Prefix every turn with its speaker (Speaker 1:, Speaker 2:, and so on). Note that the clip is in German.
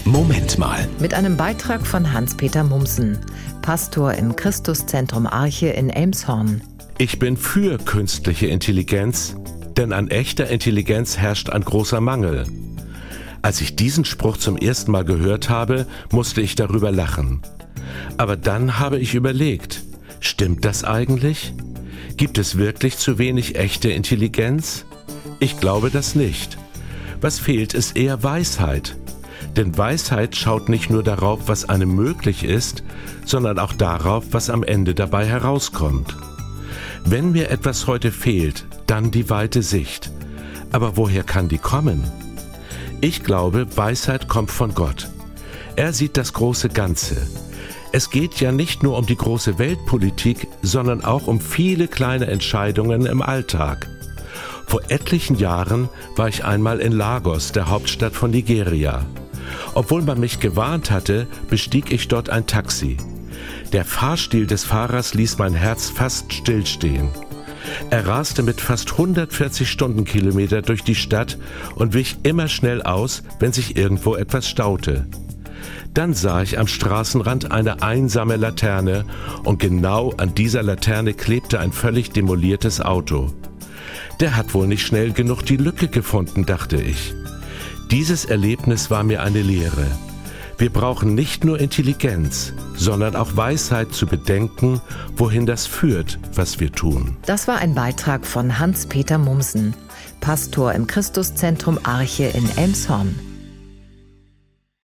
Speaker 1: Moment mal.
Speaker 2: Mit einem Beitrag von Hans-Peter Mumsen, Pastor im Christuszentrum Arche in Elmshorn.
Speaker 3: Ich bin für künstliche Intelligenz, denn an echter Intelligenz herrscht ein großer Mangel. Als ich diesen Spruch zum ersten Mal gehört habe, musste ich darüber lachen. Aber dann habe ich überlegt, stimmt das eigentlich? Gibt es wirklich zu wenig echte Intelligenz? Ich glaube das nicht. Was fehlt, ist eher Weisheit. Denn Weisheit schaut nicht nur darauf, was einem möglich ist, sondern auch darauf, was am Ende dabei herauskommt. Wenn mir etwas heute fehlt, dann die weite Sicht. Aber woher kann die kommen? Ich glaube, Weisheit kommt von Gott. Er sieht das große Ganze. Es geht ja nicht nur um die große Weltpolitik, sondern auch um viele kleine Entscheidungen im Alltag. Vor etlichen Jahren war ich einmal in Lagos, der Hauptstadt von Nigeria. Obwohl man mich gewarnt hatte, bestieg ich dort ein Taxi. Der Fahrstil des Fahrers ließ mein Herz fast stillstehen. Er raste mit fast 140 Stundenkilometer durch die Stadt und wich immer schnell aus, wenn sich irgendwo etwas staute. Dann sah ich am Straßenrand eine einsame Laterne und genau an dieser Laterne klebte ein völlig demoliertes Auto. Der hat wohl nicht schnell genug die Lücke gefunden, dachte ich. Dieses Erlebnis war mir eine Lehre. Wir brauchen nicht nur Intelligenz, sondern auch Weisheit zu bedenken, wohin das führt, was wir tun.
Speaker 2: Das war ein Beitrag von Hans-Peter Mumsen, Pastor im Christuszentrum Arche in Elmshorn.